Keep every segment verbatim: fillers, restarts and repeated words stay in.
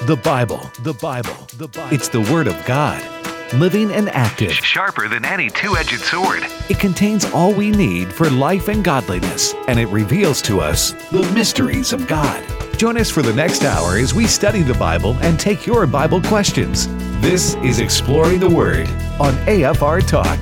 The Bible, the Bible, the Bible. It's the Word of God, living and active. Sharper than any two-edged sword. It contains all we need for life and godliness, and it reveals to us the mysteries of God. Join us for the next hour as we study the Bible and take your Bible questions. This is Exploring the Word on A F R Talk.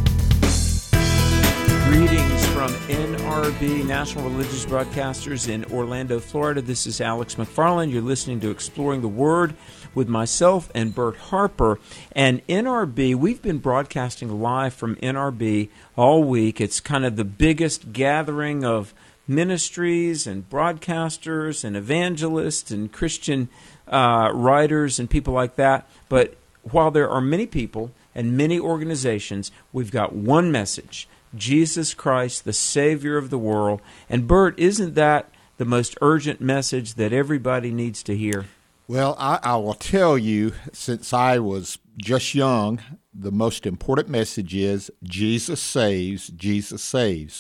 Greetings from N R B, National Religious Broadcasters in Orlando, Florida. This is Alex McFarland. You're listening to Exploring the Word with myself and Bert Harper. And N R B, we've been broadcasting live from N R B all week. It's kind of the biggest gathering of ministries and broadcasters and evangelists and Christian uh, writers and people like that. But while there are many people and many organizations, we've got one message: Jesus Christ, the Savior of the world. And Bert, isn't that the most urgent message that everybody needs to hear? Well, I, I will tell you, since I was just young, the most important message is Jesus saves, Jesus saves.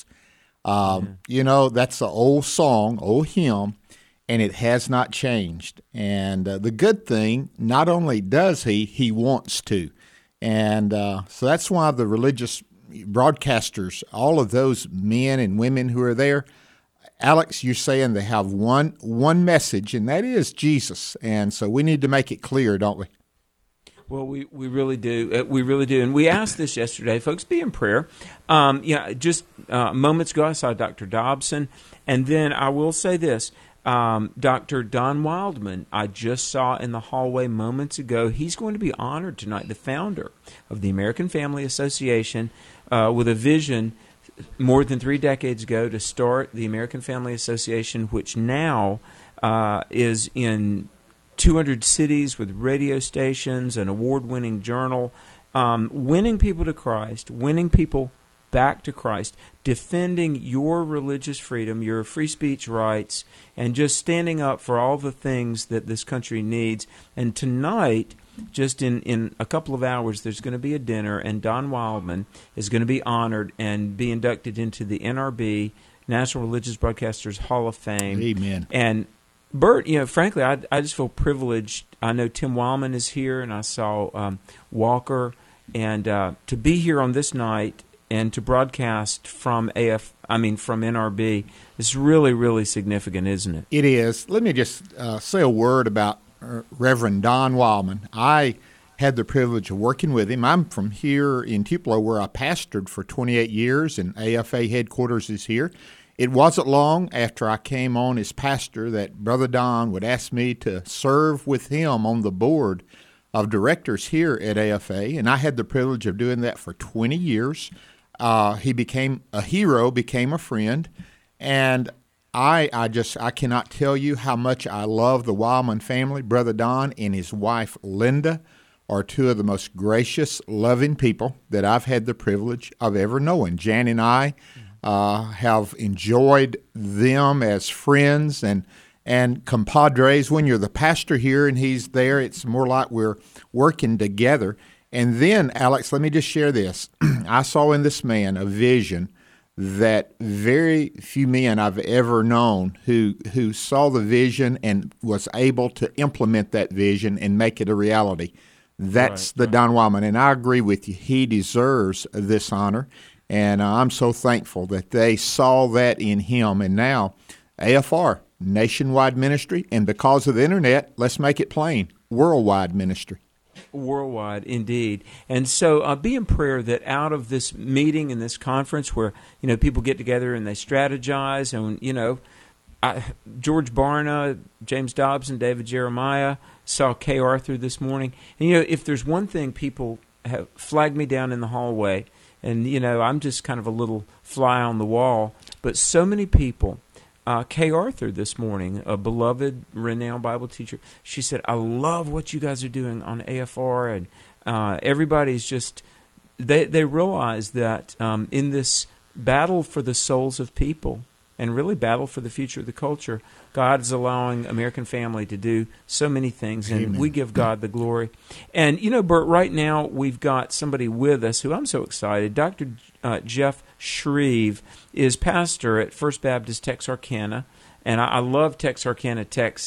Um, yeah. You know, that's an old song, old hymn, and it has not changed. And uh, the good thing, not only does he, he wants to. And uh, so that's why the religious broadcasters, all of those men and women who are there, Alex, you're saying they have one one message, and that is Jesus. And so we need to make it clear, don't we? Well, we, we really do. Uh, we really do. And we asked this yesterday. Folks, be in prayer. Um, yeah, just uh, moments ago, I saw Doctor Dobson. And then I will say this. Um, Doctor Don Wildman, I just saw in the hallway moments ago. He's going to be honored tonight, the founder of the American Family Association, uh, with a vision more than three decades ago to start the American Family Association, which now uh, is in two hundred cities with radio stations, an award-winning journal, um, winning people to Christ, winning people back to Christ, defending your religious freedom, your free speech rights, and just standing up for all the things that this country needs. And tonight, just in, in a couple of hours, there's going to be a dinner, and Don Wildman is going to be honored and be inducted into the N R B, National Religious Broadcasters Hall of Fame. Amen. And Bert, you know, frankly, I, I just feel privileged. I know Tim Wildman is here, and I saw um, Walker, and uh, to be here on this night and to broadcast from A F, I mean from N R B, is really, really significant, isn't it? It is. Let me just uh, say a word about uh, Reverend Don Wildman. I had the privilege of working with him. I'm from here in Tupelo, where I pastored for twenty-eight years, and A F A headquarters is here. It wasn't long after I came on as pastor that Brother Don would ask me to serve with him on the board of directors here at A F A, and I had the privilege of doing that for twenty years. Uh, he became a hero, became a friend, and I I just I cannot tell you how much I love the Wildman family. Brother Don and his wife Linda are two of the most gracious, loving people that I've had the privilege of ever knowing. Jan and I uh, have enjoyed them as friends and and compadres. When you're the pastor here and he's there, it's more like we're working together. And then, Alex, let me just share this. I saw in this man a vision that very few men I've ever known who who saw the vision and was able to implement that vision and make it a reality. That's right, the right. Don Wildman, and I agree with you. He deserves this honor, and uh, I'm so thankful that they saw that in him. And now, A F R, nationwide ministry, and because of the internet, let's make it plain, worldwide ministry. Worldwide, indeed. And so uh, be in prayer that out of this meeting and this conference where, you know, people get together and they strategize and, you know, I, George Barna, James Dobson, David Jeremiah, saw Kay Arthur this morning. And, you know, if there's one thing people have flagged me down in the hallway, and, you know, I'm just kind of a little fly on the wall, but so many people, Uh, Kay Arthur this morning, a beloved, renowned Bible teacher, she said, I love what you guys are doing on A F R, and uh, everybody's just, they, they realize that um, in this battle for the souls of people, and really battle for the future of the culture, God is allowing American Family to do so many things, and Amen. We give God the glory. And, you know, Bert, right now we've got somebody with us who I'm so excited. Doctor Uh, Jeff Shreve is pastor at First Baptist Texarkana, and I, I love Texarkana, Texas.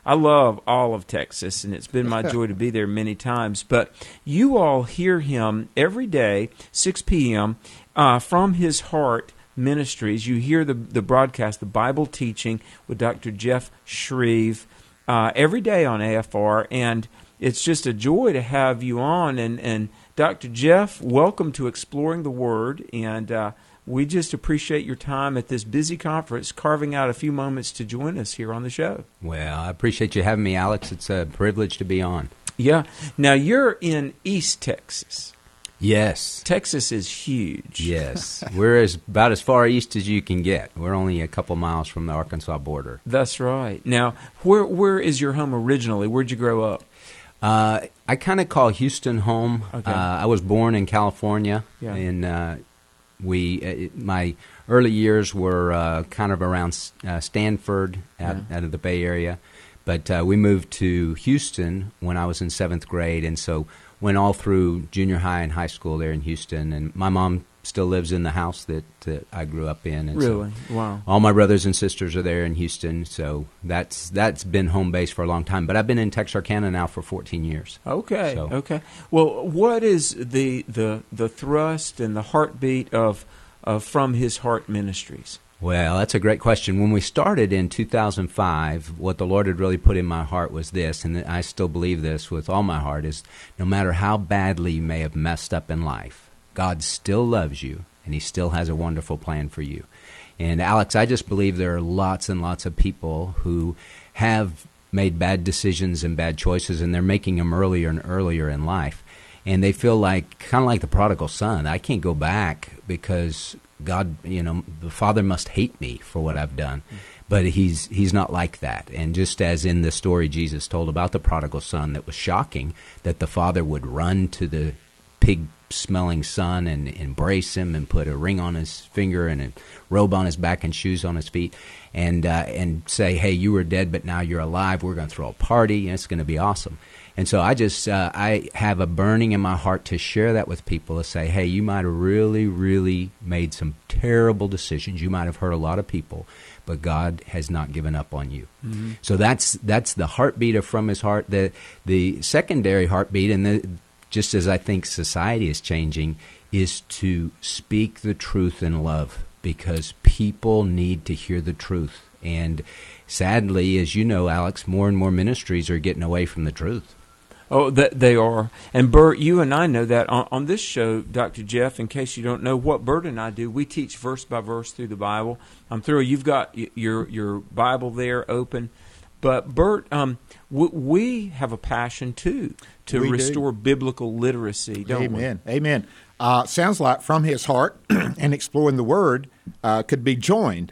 I love all of Texas, and it's been my joy to be there many times. But you all hear him every day, six p.m., uh, from his heart ministries. You hear the the broadcast, the Bible teaching with Doctor Jeff Shreve, uh, every day on A F R, and it's just a joy to have you on. And, and Doctor Jeff, welcome to Exploring the Word, and uh, we just appreciate your time at this busy conference, carving out a few moments to join us here on the show. Well, I appreciate you having me, Alex. It's a privilege to be on. Yeah. Now, you're in East Texas. Yes. Texas is huge. Yes. We're as about as far east as you can get. We're only a couple miles from the Arkansas border. That's right. Now, where where is your home originally? Where'd you grow up? Uh, I kind of call Houston home. Okay. Uh, I was born in California, Yeah. and uh, we uh, my early years were uh, kind of around uh, Stanford, out, Yeah. out of the Bay Area. But uh, we moved to Houston when I was in seventh grade, and so went all through junior high and high school there in Houston. And my mom still lives in the house that, that I grew up in. And Really? So Wow. all my brothers and sisters are there in Houston, so that's that's been home base for a long time. But I've been in Texarkana now for fourteen years. Okay. So- Okay. Well, what is the the the thrust and the heartbeat of of From His Heart Ministries? Well, that's a great question. When we started in two thousand five, what the Lord had really put in my heart was this, and I still believe this with all my heart, is no matter how badly you may have messed up in life, God still loves you, and He still has a wonderful plan for you. And Alex, I just believe there are lots and lots of people who have made bad decisions and bad choices, and they're making them earlier and earlier in life. And they feel like, kind of like the prodigal son, I can't go back because God, you know, the Father must hate me for what I've done. But he's he's not like that. And just as in the story Jesus told about the prodigal son, that was shocking, that the father would run to the pig-smelling son and embrace him and put a ring on his finger and a robe on his back and shoes on his feet, and uh, and say, hey, you were dead, but now you're alive. We're going to throw a party, and it's going to be awesome. And so I just, uh, I have a burning in my heart to share that with people, to say, hey, you might have really, really made some terrible decisions. You might have hurt a lot of people, but God has not given up on you. Mm-hmm. So that's that's the heartbeat of From His Heart. The, the secondary heartbeat, and the, just as I think society is changing, is to speak the truth in love, because people need to hear the truth. And sadly, as you know, Alex, more and more ministries are getting away from the truth. Oh, that they are. And Bert, you and I know that on, on this show, Doctor Jeff, in case you don't know what Bert and I do, we teach verse by verse through the Bible. I'm through. You've got y- your your Bible there open. But Bert, um, w- we have a passion, too, to We do. restore biblical literacy, don't Amen. Amen. Uh, sounds like From His Heart and Exploring the Word uh, could be joined.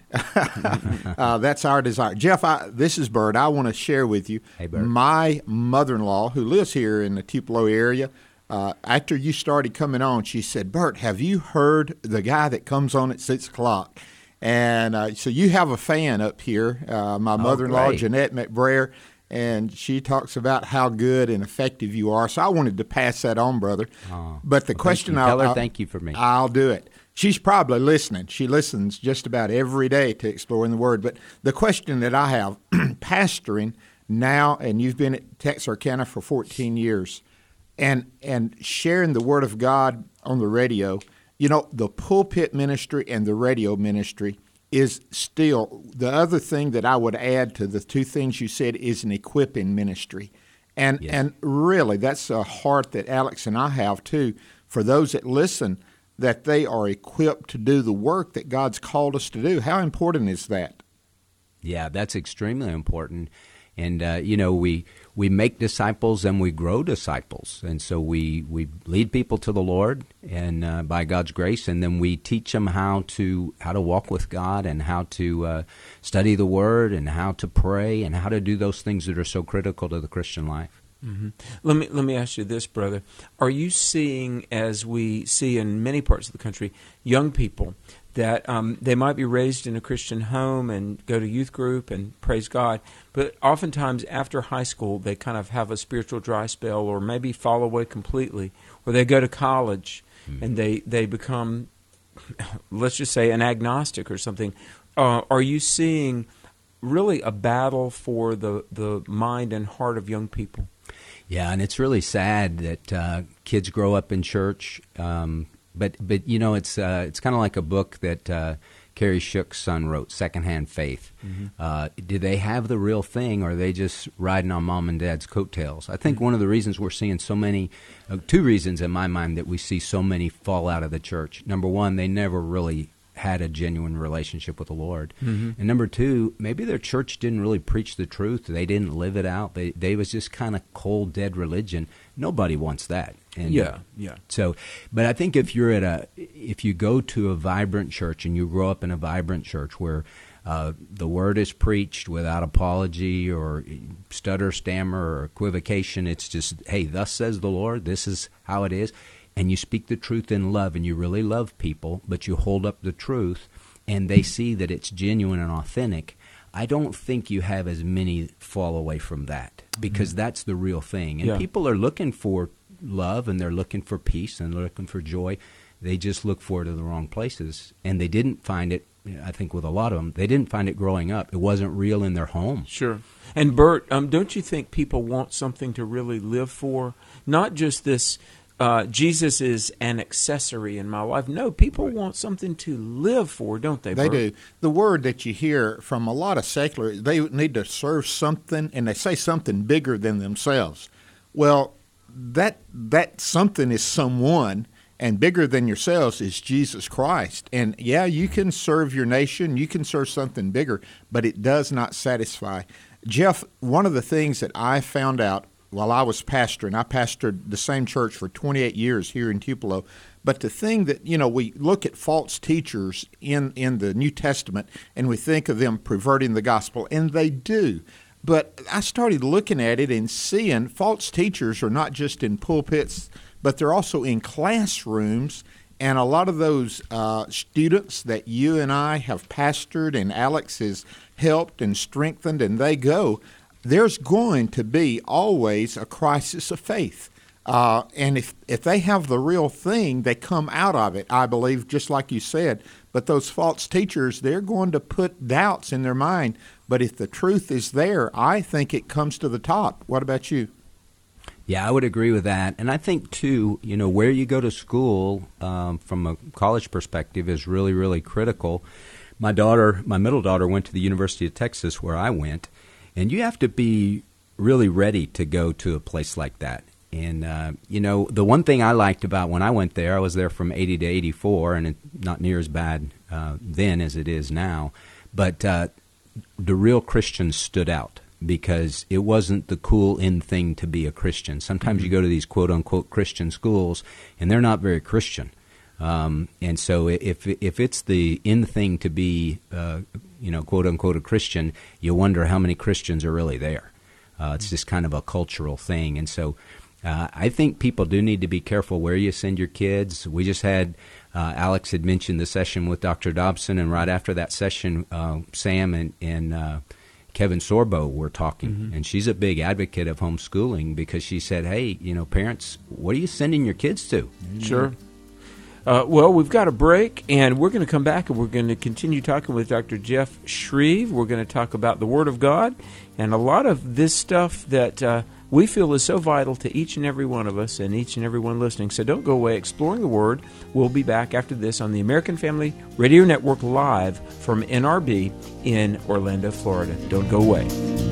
uh, that's our desire. Jeff, I, this is Bert. I want to share with you Hey, Bert. my mother-in-law, who lives here in the Tupelo area. Uh, after you started coming on, she said, Bert, have you heard the guy that comes on at six o'clock? And uh, so you have a fan up here, uh, my mother-in-law, great. Jeanette McBrayer, and she talks about how good and effective you are. So I wanted to pass that on, brother. Oh, but the well, question thank you. I'll, Tell her I'll- thank you for me. I'll do it. She's probably listening. She listens just about every day to Exploring the Word. But the question that I have, pastoring now, and you've been at Texarkana for fourteen years, and and sharing the Word of God on the radio, you know, the pulpit ministry and the radio ministry is still, the other thing that I would add to the two things you said is an equipping ministry. And Yes. and really, that's a heart that Alex and I have too, for those that listen, that they are equipped to do the work that God's called us to do. How important is that? Yeah, that's extremely important. And, uh, you know, we we make disciples and we grow disciples. And so we, we lead people to the Lord and uh, by God's grace, and then we teach them how to how to walk with God and how to uh, study the Word and how to pray and how to do those things that are so critical to the Christian life. Mm-hmm. Let me let me ask you this, brother. Are you seeing, as we see in many parts of the country, young people that um, they might be raised in a Christian home and go to youth group and praise God, but oftentimes after high school they kind of have a spiritual dry spell or maybe fall away completely, or they go to college mm-hmm. and they, they become, let's just say, an agnostic or something. Uh, are you seeing really a battle for the, the mind and heart of young people. Yeah, and it's really sad that uh, kids grow up in church. Um, but but you know, it's uh, it's kind of like a book that uh, Carrie Shook's son wrote, Secondhand Faith. Mm-hmm. Uh, do they have the real thing, or are they just riding on mom and dad's coattails? I think mm-hmm. one of the reasons we're seeing so many, uh, two reasons in my mind that we see so many fall out of the church. Number one, they never really had a genuine relationship with the Lord. Mm-hmm. And number two, maybe their church didn't really preach the truth. They didn't live it out. They they was just kind of cold, dead religion. Nobody wants that. And yeah, yeah. So, but I think if you're at a, if you go to a vibrant church and you grow up in a vibrant church where uh, the word is preached without apology or stutter, stammer, or equivocation, it's just, hey, thus says the Lord, this is how it is. And you speak the truth in love, and you really love people, but you hold up the truth, and they see that it's genuine and authentic, I don't think you have as many fall away from that, because mm-hmm. that's the real thing. And yeah. people are looking for love, and they're looking for peace, and they're looking for joy. They just look for it in the wrong places, and they didn't find it, I think with a lot of them, they didn't find it growing up. It wasn't real in their home. Sure. And Bert, um, don't you think people want something to really live for? Not just this... Uh, Jesus is an accessory in my life. No, people right. want something to live for, don't they, They Bert? do. The word that you hear from a lot of secular, they need to serve something, and they say something bigger than themselves. Well, that that something is someone, and bigger than yourselves is Jesus Christ. And, yeah, you can serve your nation, you can serve something bigger, but it does not satisfy. Jeff, one of the things that I found out while I was pastoring, I pastored the same church for twenty-eight years here in Tupelo. But the thing that, you know, we look at false teachers in, in the New Testament, and we think of them perverting the gospel, and they do. But I started looking at it and seeing false teachers are not just in pulpits, but they're also in classrooms. And a lot of those uh, students that you and I have pastored and Alex has helped and strengthened, and they go, there's going to be always a crisis of faith. Uh, and if, if they have the real thing, they come out of it, I believe, just like you said. But those false teachers, they're going to put doubts in their mind. But if the truth is there, I think it comes to the top. What about you? Yeah, I would agree with that. And I think, too, you know, where you go to school um, from a college perspective is really, really critical. My daughter, my middle daughter, went to the University of Texas where I went. And you have to be really ready to go to a place like that. And, uh, you know, the one thing I liked about when I went there, I was there from eighty to eighty-four, and it's not near as bad uh, then as it is now. But uh, the real Christians stood out because it wasn't the cool in thing to be a Christian. Sometimes mm-hmm. you go to these quote-unquote Christian schools, and they're not very Christian. Um, and so if if it's the in thing to be, uh, you know, quote unquote, a Christian, you wonder how many Christians are really there. Uh, it's just kind of a cultural thing. And so uh, I think people do need to be careful where you send your kids. We just had, uh, Alex had mentioned the session with Doctor Dobson, and right after that session, uh, Sam and, and uh, Kevin Sorbo were talking. Mm-hmm. And she's a big advocate of homeschooling because she said, hey, you know, parents, what are you sending your kids to? Sure. Uh, well, we've got a break, and we're going to come back, and we're going to continue talking with Doctor Jeff Shreve. We're going to talk about the Word of God and a lot of this stuff that uh, we feel is so vital to each and every one of us and each and every one listening. So don't go away. Exploring the Word. We'll be back after this on the American Family Radio Network live from N R B in Orlando, Florida. Don't go away.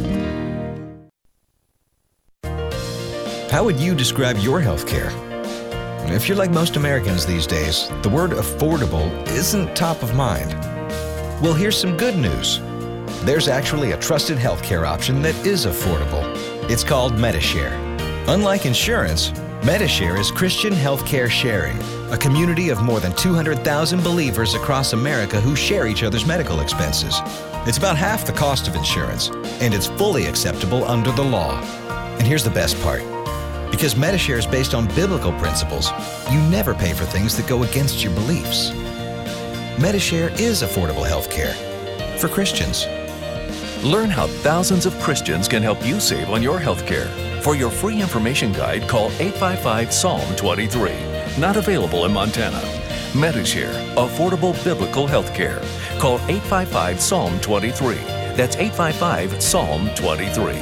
How would you describe your health care? If you're like most Americans these days, the word affordable isn't top of mind. Well, here's some good news. There's actually a trusted healthcare option that is affordable. It's called Medi-Share. Unlike insurance, Medi-Share is Christian healthcare sharing, a community of more than two hundred thousand believers across America who share each other's medical expenses. It's about half the cost of insurance, and it's fully acceptable under the law. And here's the best part. Because Medi-Share is based on biblical principles, you never pay for things that go against your beliefs. Medi-Share is affordable health care for Christians. Learn how thousands of Christians can help you save on your health care. For your free information guide, call eight five five, S A L M twenty-three. Not available in Montana. Medi-Share, affordable biblical health care. Call eight five five, S A L M twenty-three. That's eight five five, S A L M twenty-three.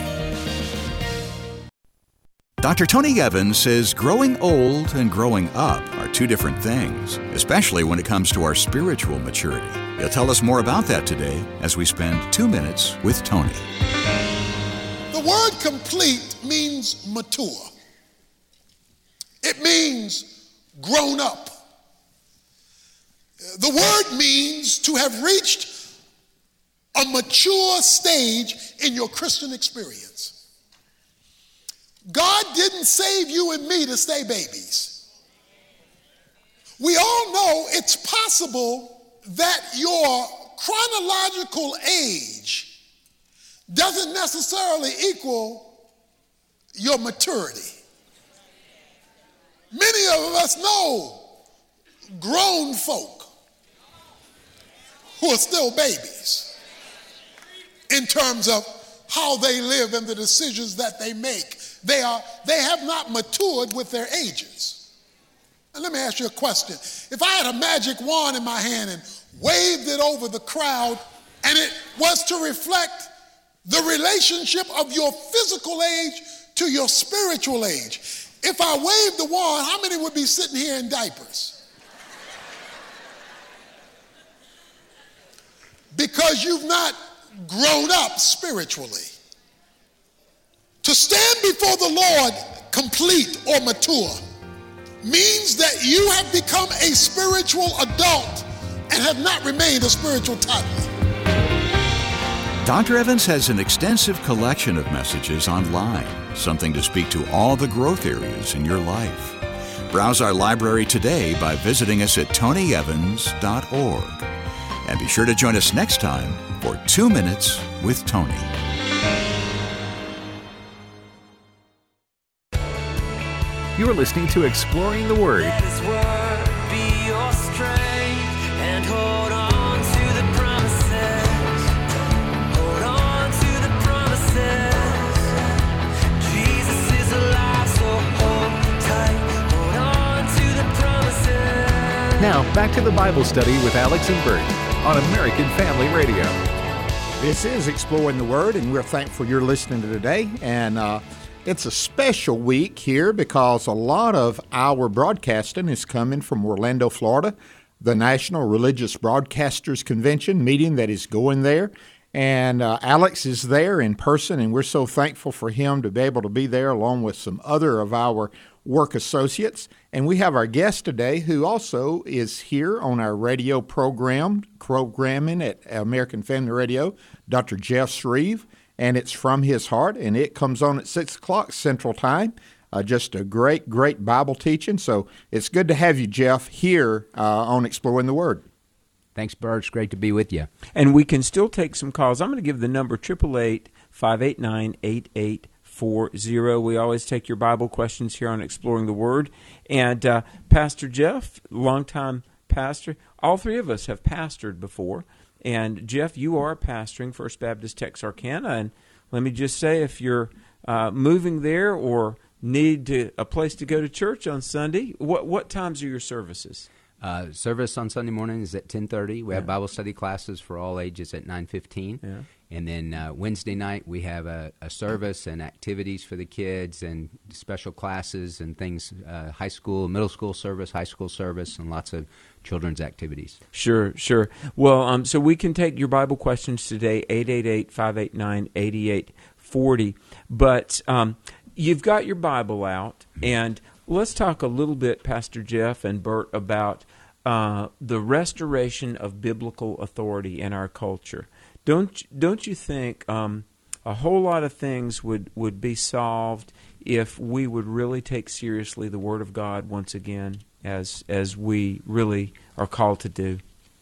Doctor Tony Evans says growing old and growing up are two different things, especially when it comes to our spiritual maturity. He'll tell us more about that today as we spend two minutes with Tony. The word complete means mature. It means grown up. The word means to have reached a mature stage in your Christian experience. God didn't save you and me to stay babies. We all know it's possible that your chronological age doesn't necessarily equal your maturity. Many of us know grown folk who are still babies in terms of how they live and the decisions that they make. They are, they have not matured with their ages. And let me ask you a question. If I had a magic wand in my hand and waved it over the crowd, and it was to reflect the relationship of your physical age to your spiritual age, if I waved the wand, how many would be sitting here in diapers? Because you've not grown up spiritually. To stand before the Lord complete or mature means that you have become a spiritual adult and have not remained a spiritual toddler. Doctor Evans has an extensive collection of messages online, something to speak to all the growth areas in your life. Browse our library today by visiting us at tony evans dot org. And be sure to join us next time for Two Minutes with Tony. You're listening to Exploring the Word. Let His word be your strength and hold on to the promises. Hold on to the promises. Jesus is alive, so hold tight. Hold on to the promises. Now, back to the Bible study with Alex and Bert on American Family Radio. This is Exploring the Word, and we're thankful you're listening to today. And uh, it's a special week here because a lot of our broadcasting is coming from Orlando, Florida, the National Religious Broadcasters Convention meeting that is going there. And uh, Alex is there in person, and we're so thankful for him to be able to be there along with some other of our work associates. And we have our guest today who also is here on our radio program, programming at American Family Radio, Doctor Jeff Shreve. And it's From His Heart, and it comes on at six o'clock Central Time. Uh, just a great, great Bible teaching. So it's good to have you, Jeff, here uh, on Exploring the Word. Thanks, Bert. It's great to be with you. And we can still take some calls. I'm going to give the number eight eight eight, five eight nine, eight eight four zero. We always take your Bible questions here on Exploring the Word. And uh, Pastor Jeff, longtime pastor, all three of us have pastored before. And, Jeff, you are pastoring First Baptist Texarkana, and let me just say, if you're uh, moving there or need to, a place to go to church on Sunday, what what times are your services? Uh, service on Sunday morning is at ten thirty. We yeah. have Bible study classes for all ages at nine fifteen. Yeah. And then uh, Wednesday night we have a, a service and activities for the kids and special classes and things, uh, high school, middle school service, high school service, and lots of children's activities. Sure, sure. Well, um, so we can take your Bible questions today, eight eight eight, five eight nine, eight eight four zero. But um, you've got your Bible out, and let's talk a little bit, Pastor Jeff and Bert, about uh, the restoration of biblical authority in our culture. Don't don't you think um, a whole lot of things would, would be solved if we would really take seriously the Word of God once again, as as we really are called to do?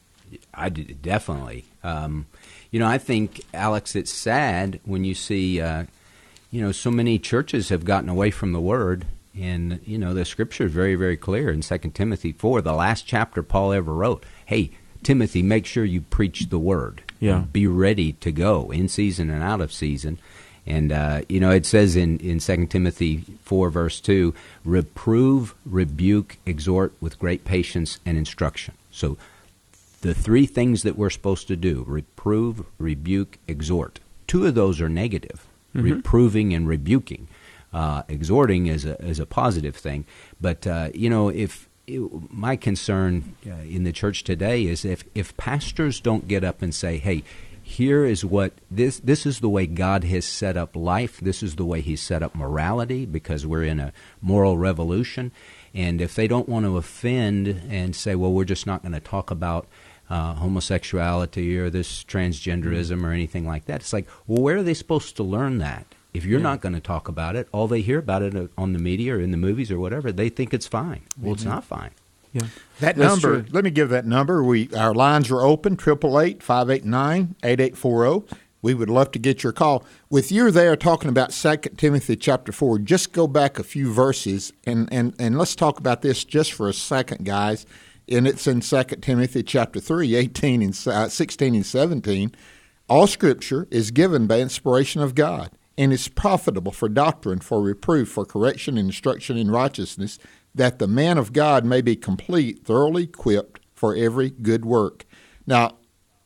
I do, definitely. Um, you know, I think, Alex, it's sad when you see, uh, you know, so many churches have gotten away from the Word. And, you know, the Scripture is very, very clear in Second Timothy four, the last chapter Paul ever wrote. Hey, Timothy, make sure you preach the Word. Yeah. Be ready to go in season and out of season. And, uh, you know, it says in, in Second Timothy four, verse two, reprove, rebuke, exhort with great patience and instruction. So the three things that we're supposed to do, reprove, rebuke, exhort. Two of those are negative, mm-hmm. reproving and rebuking. Uh, exhorting is a is a positive thing. But, uh, you know, if it, my concern uh, in the church today is if, if pastors don't get up and say, hey, here is what this this is the way God has set up life. This is the way He's set up morality, because we're in a moral revolution. And if they don't want to offend and say, well, we're just not going to talk about uh, homosexuality or this transgenderism or anything like that, it's like, well, where are they supposed to learn that? If you're yeah. not going to talk about it, all they hear about it on the media or in the movies or whatever, they think it's fine. Well, mm-hmm. it's not fine. Yeah. That That's number, true. let me give that number. We Our lines are open, eight eight eight, five eight nine, eight eight four zero. We would love to get your call. With you there talking about Second Timothy chapter four, just go back a few verses, and, and, and let's talk about this just for a second, guys. And it's in Second Timothy chapter three, eighteen and uh, sixteen and seventeen. All Scripture is given by inspiration of God, and is profitable for doctrine, for reproof, for correction, and instruction in righteousness, that the man of God may be complete, thoroughly equipped for every good work. Now,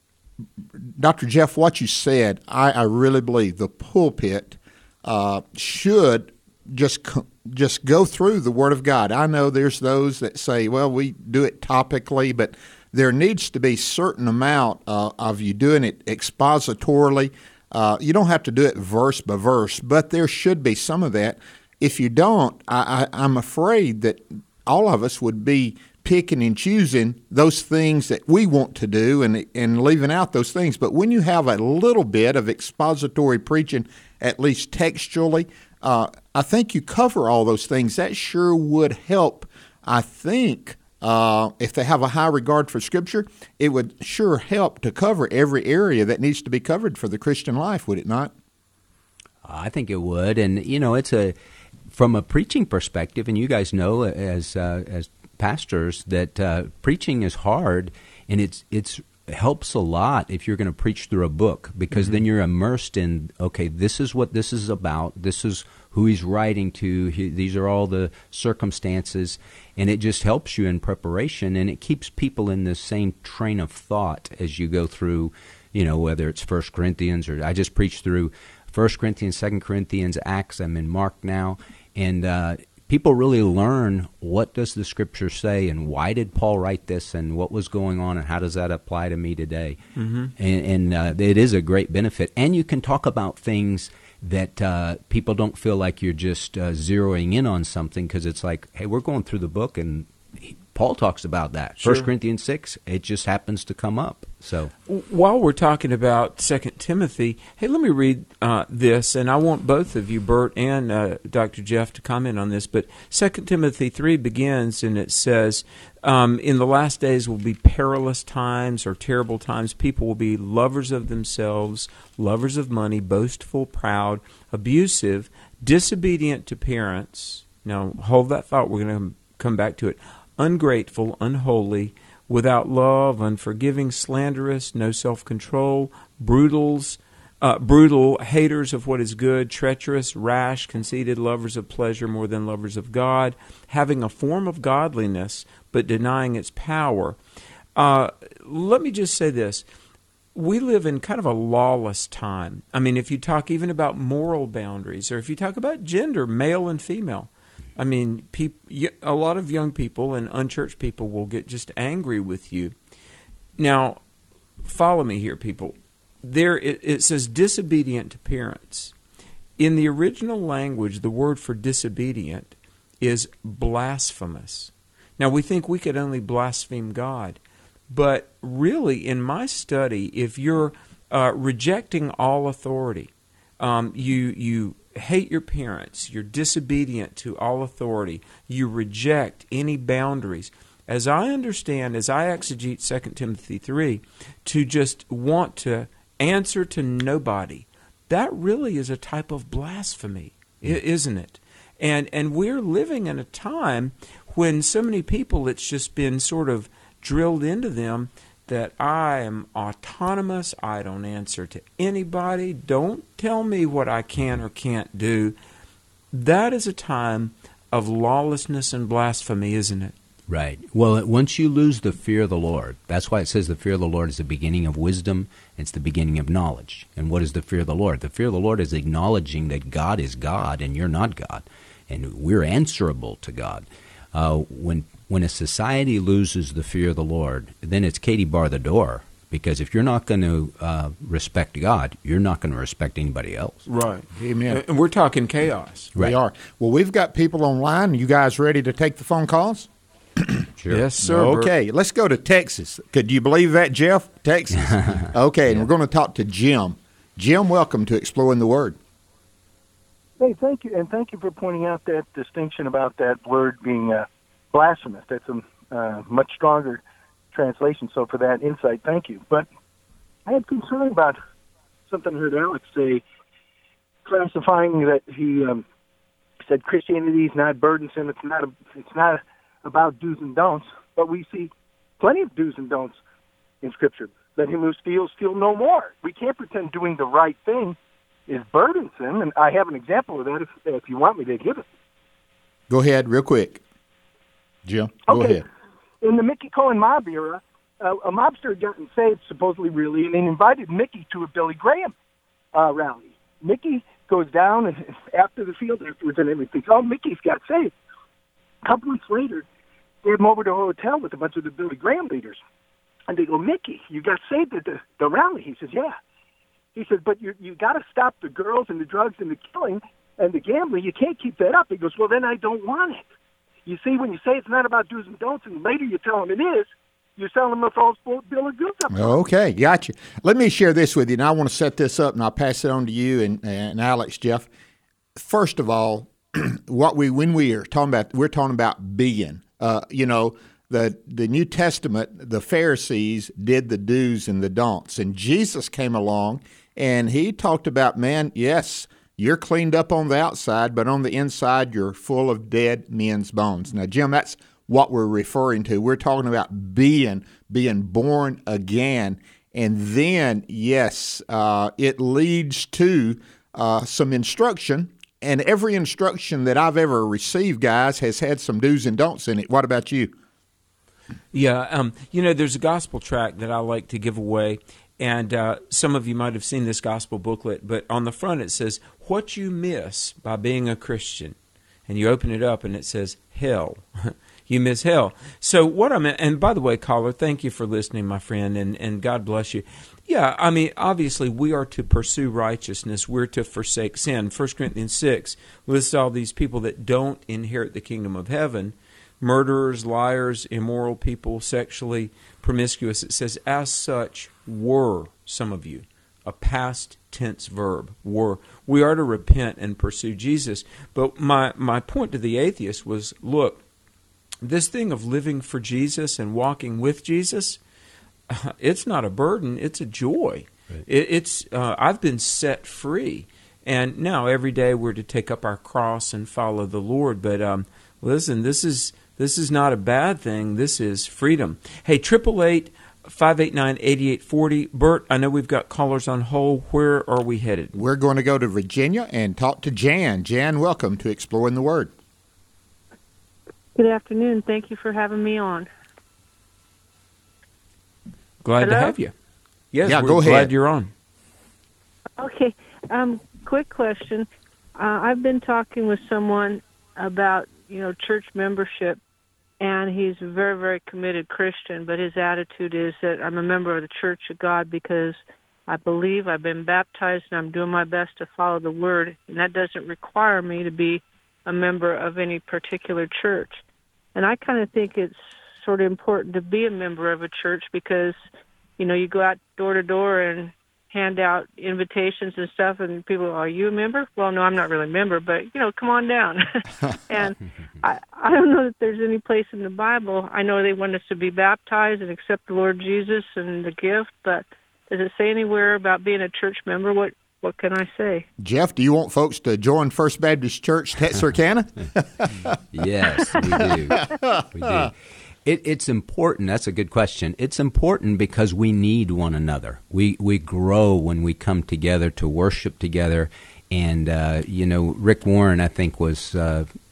Doctor Jeff, what you said, I, I really believe the pulpit uh, should just just go through the Word of God. I know there's those that say, well, we do it topically, but there needs to be a certain amount uh, of you doing it expositorily. Uh, you don't have to do it verse by verse, but there should be some of that. If you don't, I, I, I'm afraid that all of us would be picking and choosing those things that we want to do and and leaving out those things. But when you have a little bit of expository preaching, at least textually, uh, I think you cover all those things. That sure would help. I think uh, if they have a high regard for Scripture, it would sure help to cover every area that needs to be covered for the Christian life, would it not? I think it would. And, you know, it's a... From a preaching perspective, and you guys know as uh, as pastors that uh, preaching is hard, and it's it's it helps a lot if you're going to preach through a book, because mm-hmm. then you're immersed in, okay, this is what this is about, this is who he's writing to, he, these are all the circumstances, and it just helps you in preparation, and it keeps people in the same train of thought as you go through, you know, whether it's First Corinthians or I just preached through First Corinthians, Second Corinthians, Acts, I'm in Mark now. And uh, people really learn what does the Scripture say and why did Paul write this and what was going on and how does that apply to me today. Mm-hmm. And, and uh, it is a great benefit. And you can talk about things that uh, people don't feel like you're just uh, zeroing in on something, because it's like, hey, we're going through the book and he, Paul talks about that. Sure. First Corinthians six, it just happens to come up. So while we're talking about Second Timothy, hey, let me read uh, this, and I want both of you, Bert and uh, Doctor Jeff, to comment on this. But Second Timothy three begins, and it says, um, in the last days will be perilous times or terrible times. People will be lovers of themselves, lovers of money, boastful, proud, abusive, disobedient to parents. Now, hold that thought. We're going to come back to it. Ungrateful, unholy, without love, unforgiving, slanderous, no self-control, brutals, uh, brutal, haters of what is good, treacherous, rash, conceited, lovers of pleasure more than lovers of God, having a form of godliness but denying its power. Uh, let me just say this. We live in kind of a lawless time. I mean, if you talk even about moral boundaries, or if you talk about gender, male and female, I mean, peop- a lot of young people and unchurched people will get just angry with you. Now, follow me here, people. There it, it says disobedient to parents. In the original language, the word for disobedient is blasphemous. Now, we think we could only blaspheme God. But really, in my study, if you're uh, rejecting all authority, um, you you hate your parents, you're disobedient to all authority, you reject any boundaries. As I understand, as I exegete Second Timothy three, to just want to answer to nobody, that really is a type of blasphemy, isn't it? And and we're living in a time when so many people, it's just been sort of drilled into them that I am autonomous, I don't answer to anybody, don't tell me what I can or can't do. That is a time of lawlessness and blasphemy, isn't it? Right. Well, once you lose the fear of the Lord, that's why it says the fear of the Lord is the beginning of wisdom. It's the beginning of knowledge. And what is the fear of the Lord? The fear of the Lord is acknowledging that God is God and you're not God, and we're answerable to God. Uh, when when a society loses the fear of the Lord, then it's Katie bar the door. Because if you're not going to uh, respect God, you're not going to respect anybody else. Right. Amen. And we're talking chaos. We are. Well, we've got people online. You guys ready to take the phone calls? Sure. Yes, sir. Okay, let's go to Texas. Could you believe that, Jeff? Texas. Okay, and we're going to talk to Jim. Jim, welcome to Exploring the Word. Hey, thank you, and thank you for pointing out that distinction about that word being uh, blasphemous. That's a uh, much stronger translation, so for that insight, thank you. But I had concern about something I heard Alex say, classifying that he um, said Christianity is not burdensome, it's not, a, it's not about do's and don'ts, but we see plenty of do's and don'ts in Scripture. Let him who steals steal no more. We can't pretend doing the right thing is burdensome, and I have an example of that if, if you want me to give it. Go ahead, real quick. Jim, go okay. ahead. In the Mickey Cohen mob era, uh, a mobster had gotten saved, supposedly really, and they invited Mickey to a Billy Graham uh, rally. Mickey goes down and after the field afterwards and everything. Oh, Mickey's got saved. A couple weeks later, they had him over to a hotel with a bunch of the Billy Graham leaders. And they go, Mickey, you got saved at the, the rally. He says, yeah. He says, but you you got to stop the girls and the drugs and the killing and the gambling. You can't keep that up. He goes, well, then I don't want it. You see, when you say it's not about do's and don'ts, and later you tell them it is, you're selling them a false bill of goods up. Okay, gotcha. Let me share this with you, and I want to set this up, and I'll pass it on to you and, and Alex, Jeff. First of all, what we when we are talking about, we're talking about being. Uh, you know, the the New Testament, the Pharisees did the do's and the don'ts, and Jesus came along, and he talked about, man, yes, you're cleaned up on the outside, but on the inside, you're full of dead men's bones. Now, Jim, that's what we're referring to. We're talking about being, being born again. And then, yes, uh, it leads to uh, some instruction. And every instruction that I've ever received, guys, has had some do's and don'ts in it. What about you? Yeah, um, you know, there's a gospel tract that I like to give away. And uh, some of you might have seen this gospel booklet, but on the front it says, what you miss by being a Christian. And you open it up and it says, hell. You miss hell. So what I'm, and by the way, caller, thank you for listening, my friend, and, and God bless you. Yeah, I mean, obviously we are to pursue righteousness. We're to forsake sin. First Corinthians six lists all these people that don't inherit the kingdom of heaven. Murderers, liars, immoral people, sexually promiscuous. It says, as such were some of you. A past tense verb, were. We are to repent and pursue Jesus. But my, my point to the atheist was, look, this thing of living for Jesus and walking with Jesus, uh, it's not a burden, it's a joy. Right. It, it's uh, I've been set free. And now every day we're to take up our cross and follow the Lord. But um, listen, this is this is not a bad thing. This is freedom. Hey, triple eight, five eight nine, eight eight four zero. Bert, I know we've got callers on hold. Where are we headed? We're going to go to Virginia and talk to Jan. Jan, welcome to Exploring the Word. Good afternoon. Thank you for having me on. Glad Hello? to have you. Yes, yeah, we're go glad ahead. you're on. Okay. Um, quick question. Uh, I've been talking with someone about, you know, church membership, and he's a very, very committed Christian, but his attitude is that I'm a member of the Church of God because I believe I've been baptized and I'm doing my best to follow the Word, and that doesn't require me to be a member of any particular church. And I kind of think it's sort of important to be a member of a church because, you know, you go out door to door and hand out invitations and stuff, and people are, are you a member? Well, no, I'm not really a member, but, you know, come on down. And I, I don't know that there's any place in the Bible. I know they want us to be baptized and accept the Lord Jesus and the gift, but does it say anywhere about being a church member? What what can I say? Jeff, do you want folks to join First Baptist Church, Texarkana? Yes, we do. We do. It, it's important. That's a good question. It's important because we need one another. We we grow when we come together to worship together. And, uh, you know, Rick Warren, I think, was uh,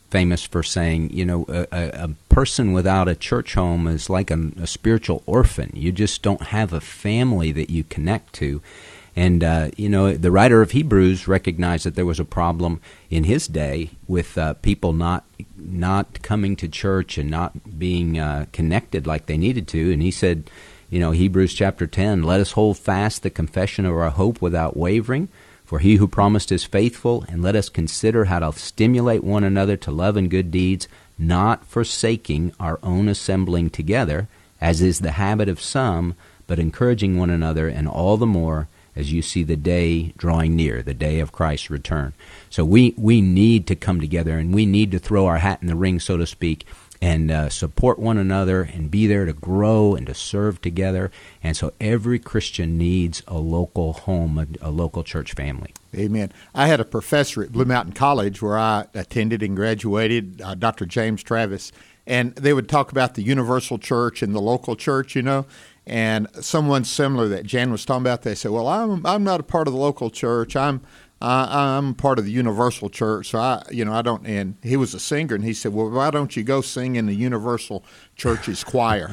famous for saying, you know, a, a, a person without a church home is like a, a spiritual orphan. You just don't have a family that you connect to. And, uh, you know, the writer of Hebrews recognized that there was a problem in his day with uh, people not not coming to church and not being uh, connected like they needed to. And he said, you know, Hebrews chapter ten, let us hold fast the confession of our hope without wavering, for he who promised is faithful, and let us consider how to stimulate one another to love and good deeds, not forsaking our own assembling together, as is the habit of some, but encouraging one another, and all the more as you see the day drawing near, the day of Christ's return. So we, we need to come together, and we need to throw our hat in the ring, so to speak, and uh, support one another and be there to grow and to serve together. And so every Christian needs a local home, a, a local church family. Amen. I had a professor at Blue Mountain College where I attended and graduated, uh, Doctor James Travis, and they would talk about the universal church and the local church, you know. And someone similar that Jan was talking about, they said, well, I'm I'm not a part of the local church. I'm uh, I'm part of the universal church. So, I, you know, I don't, and he was a singer, and he said, well, why don't you go sing in the universal church's choir?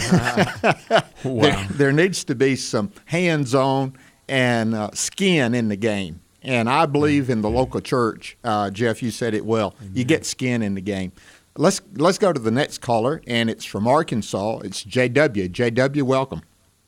Wow. there, there needs to be some hands-on and uh, skin in the game. And I believe in the local church. Uh, Jeff, you said it well. Mm-hmm. You get skin in the game. Let's let's go to the next caller, and it's from Arkansas. It's J W. J W, welcome.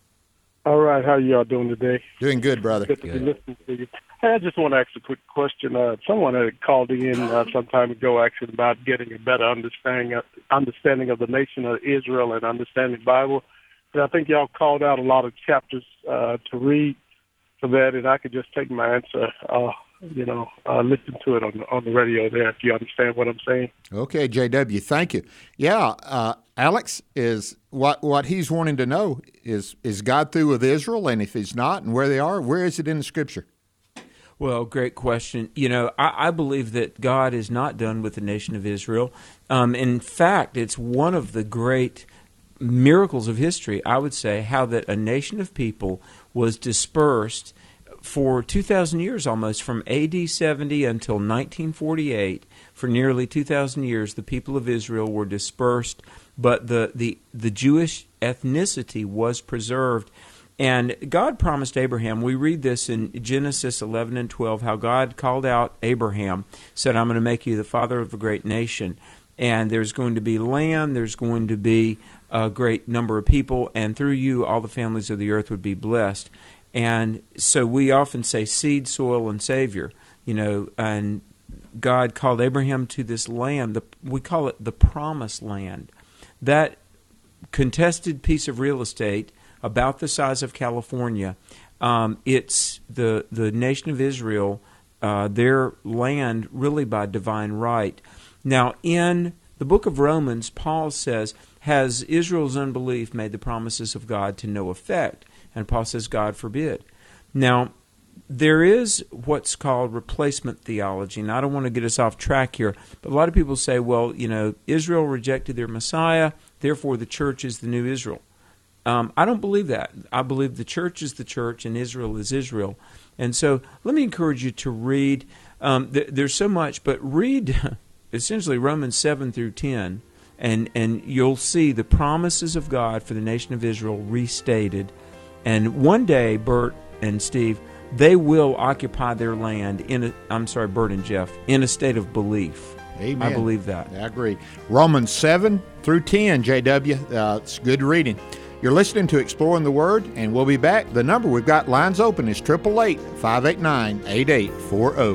All right, how y'all doing today? Doing good, brother. Good to be listening to you. Hey, I just want to ask a quick question. Uh, someone had called in uh, some time ago actually about getting a better understanding of, understanding of the nation of Israel and understanding Bible. And I think y'all called out a lot of chapters uh, to read for that, and I could just take my answer, uh, you know, uh, listen to it on the, on the radio there, if you understand what I'm saying. Okay, J W, thank you. Yeah, uh, Alex, is what what he's wanting to know is, is God through with Israel? And if he's not, and where they are, where is it in the Scripture? Well, great question. You know, I, I believe that God is not done with the nation of Israel. Um, in fact, it's one of the great miracles of history, I would say, how that a nation of people was dispersed for two thousand years almost, from A D seventy until nineteen forty-eight. For nearly two thousand years, the people of Israel were dispersed, but the, the, the Jewish ethnicity was preserved. And God promised Abraham, we read this in Genesis eleven and twelve, how God called out Abraham, said, I'm going to make you the father of a great nation. And there's going to be land, there's going to be a great number of people, and through you all the families of the earth would be blessed. And so we often say seed, soil, and Savior, you know, and God called Abraham to this land. The, we call it the Promised Land. That contested piece of real estate about the size of California, um, it's the, the nation of Israel, uh, their land really by divine right. Now, in the book of Romans, Paul says, has Israel's unbelief made the promises of God to no effect? And Paul says, God forbid. Now, there is what's called replacement theology, and I don't want to get us off track here, but a lot of people say, well, you know, Israel rejected their Messiah, therefore the church is the new Israel. Um, I don't believe that. I believe the church is the church and Israel is Israel. And so let me encourage you to read. Um, th- there's so much, but read essentially Romans seven through ten, and, and you'll see the promises of God for the nation of Israel restated. And one day, Bert and Steve, they will occupy their land in a, I'm sorry, Bert and Jeff, in a state of belief. Amen. I believe that. I agree. Romans seven through ten, J W. Uh, it's good reading. You're listening to Exploring the Word, and we'll be back. The number we've got lines open is eight eight eight, five eight nine, eight eight four zero.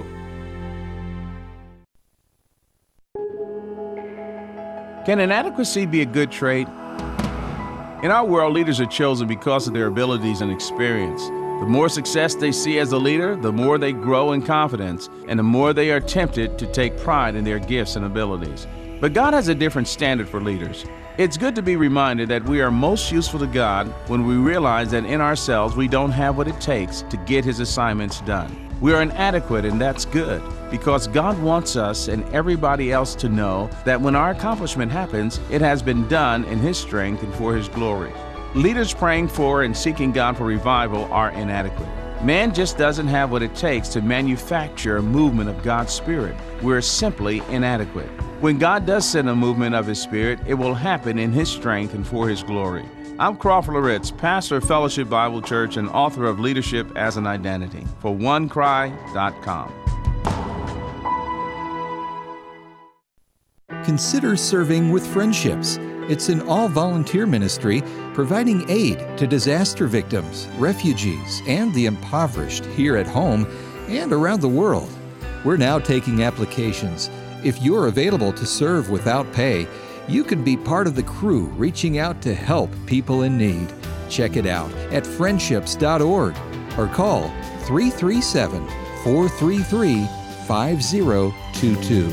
Can inadequacy be a good trait? In our world, leaders are chosen because of their abilities and experience. The more success they see as a leader, the more they grow in confidence, and the more they are tempted to take pride in their gifts and abilities. But God has a different standard for leaders. It's good to be reminded that we are most useful to God when we realize that in ourselves we don't have what it takes to get His assignments done. We are inadequate, and that's good, because God wants us and everybody else to know that when our accomplishment happens, it has been done in His strength and for His glory. Leaders praying for and seeking God for revival are inadequate. Man just doesn't have what it takes to manufacture a movement of God's Spirit. We're simply inadequate. When God does send a movement of His Spirit, it will happen in His strength and for His glory. I'm Crawford Loritz, pastor of Fellowship Bible Church and author of Leadership as an Identity for one cry dot com. Consider serving with Friendships. It's an all-volunteer ministry providing aid to disaster victims, refugees, and the impoverished here at home and around the world. We're now taking applications. If you're available to serve without pay, you can be part of the crew reaching out to help people in need. Check it out at friendships dot org or call three three seven, four three three, five zero two two.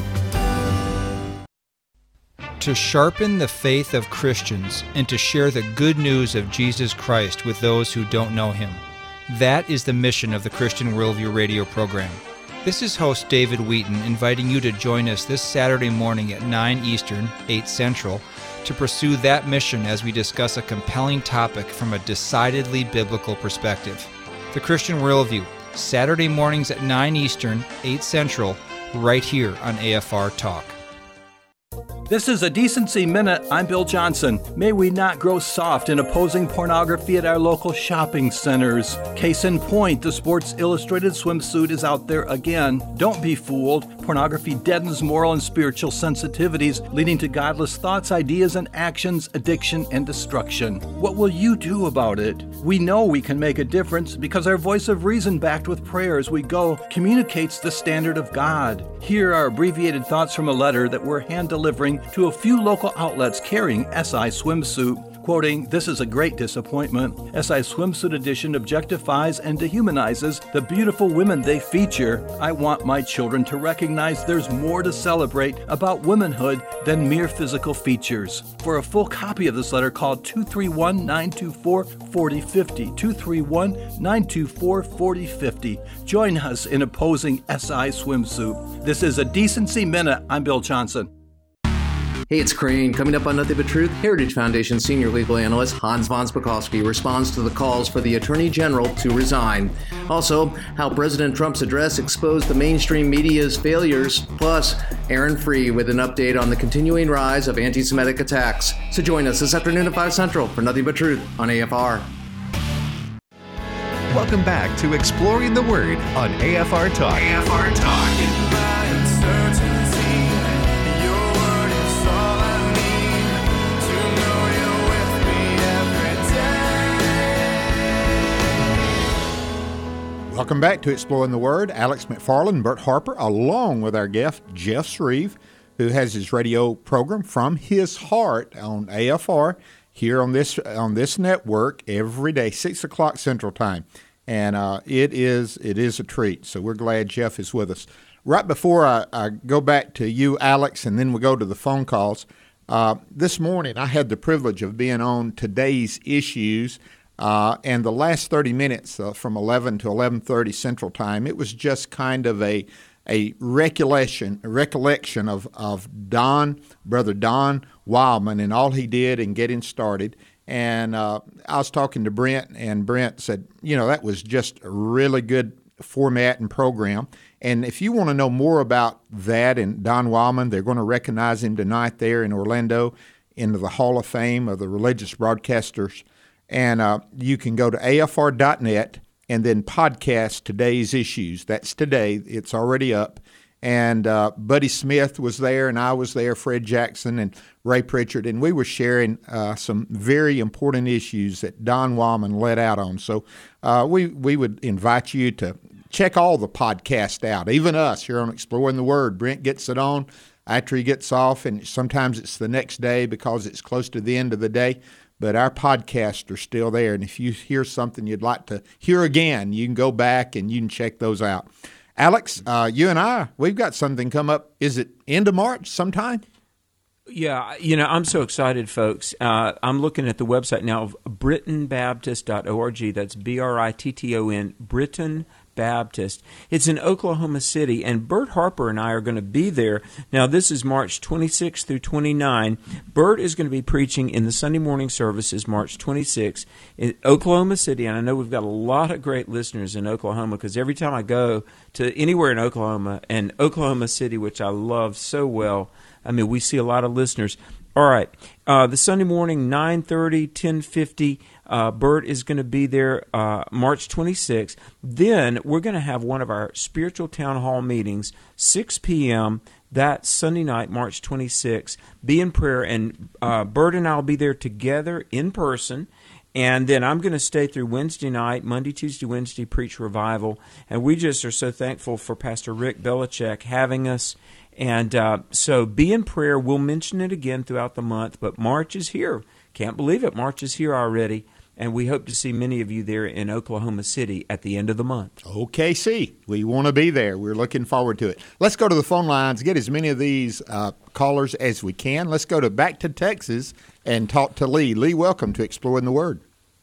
To sharpen the faith of Christians and to share the good news of Jesus Christ with those who don't know Him. That is the mission of the Christian Worldview radio program. This is host David Wheaton inviting you to join us this Saturday morning at nine Eastern, eight Central, to pursue that mission as we discuss a compelling topic from a decidedly biblical perspective. The Christian Worldview, Saturday mornings at nine Eastern, eight Central, right here on A F R Talk. This is a Decency Minute. I'm Bill Johnson. May we not grow soft in opposing pornography at our local shopping centers. Case in point, the Sports Illustrated swimsuit is out there again. Don't be fooled. Pornography deadens moral and spiritual sensitivities, leading to godless thoughts, ideas, and actions, addiction, and destruction. What will you do about it? We know we can make a difference because our voice of reason, backed with prayer as we go, communicates the standard of God. Here are abbreviated thoughts from a letter that we're hand-delivering to a few local outlets carrying S I Swimsuit. Quoting, "This is a great disappointment. S I Swimsuit Edition objectifies and dehumanizes the beautiful women they feature. I want my children to recognize there's more to celebrate about womanhood than mere physical features." For a full copy of this letter, call two three one, nine two four, four zero five zero, two three one, nine two four, four zero five zero. Join us in opposing S I Swimsuit. This is a Decency Minute. I'm Bill Johnson. Hey, it's Crane. Coming up on Nothing But Truth, Heritage Foundation senior legal analyst Hans von Spakovsky responds to the calls for the Attorney General to resign. Also, how President Trump's address exposed the mainstream media's failures. Plus, Aaron Free with an update on the continuing rise of anti-Semitic attacks. So join us this afternoon at five Central for Nothing But Truth on A F R. Welcome back to Exploring the Word on A F R Talk. A F R Talk. Welcome back to Exploring the Word. Alex McFarland, Bert Harper, along with our guest, Jeff Shreve, who has his radio program From His Heart on A F R here on this on this network every day, six o'clock Central Time. And uh, it is it is a treat. So we're glad Jeff is with us. Right before I, I go back to you, Alex, and then we go to the phone calls, uh, this morning I had the privilege of being on Today's Issues. Uh, and the last thirty minutes uh, from eleven to eleven thirty Central Time, it was just kind of a a recollection a recollection of, of Don, Brother Don Wildman, and all he did in getting started. And uh, I was talking to Brent, and Brent said, you know, that was just a really good format and program. And if you want to know more about that and Don Wildman, they're going to recognize him tonight there in Orlando into the Hall of Fame of the Religious Broadcasters. And uh, you can go to A F R dot net and then podcast Today's Issues. That's today. It's already up. And uh, Buddy Smith was there, and I was there, Fred Jackson and Ray Pritchard, and we were sharing uh, some very important issues that Don Wildman let out on. So uh, we, we would invite you to check all the podcasts out, even us here on Exploring the Word. Brent gets it on after he gets off, and sometimes it's the next day because it's close to the end of the day. But our podcasts are still there, and if you hear something you'd like to hear again, you can go back and you can check those out. Alex, uh, you and I, we've got something come up. Is it end of March sometime? Yeah, you know, I'm so excited, folks. Uh, I'm looking at the website now of Britton Baptist dot org. That's B R I T T O N, Britton Baptist. It's in Oklahoma City, and Bert Harper and I are going to be there. Now, this is March twenty-sixth through twenty-ninth. Bert is going to be preaching in the Sunday morning services March twenty-sixth in Oklahoma City, and I know we've got a lot of great listeners in Oklahoma because every time I go to anywhere in Oklahoma, and Oklahoma City, which I love so well, I mean, we see a lot of listeners. All right, uh, the Sunday morning, nine thirty, ten fifty, uh, Bert is going to be there uh, March twenty-sixth. Then we're going to have one of our spiritual town hall meetings, six p.m., that Sunday night, March twenty-sixth. Be in prayer, and uh, Bert and I will be there together in person. And then I'm going to stay through Wednesday night, Monday, Tuesday, Wednesday, preach revival. And we just are so thankful for Pastor Rick Belichick having us. And uh, so be in prayer. We'll mention it again throughout the month, but March is here. Can't believe it. March is here already, and we hope to see many of you there in Oklahoma City at the end of the month. O K C. We want to be there. We're looking forward to it. Let's go to the phone lines, get as many of these uh, callers as we can. Let's go to back to Texas and talk to Lee. Lee, welcome to Exploring the Word.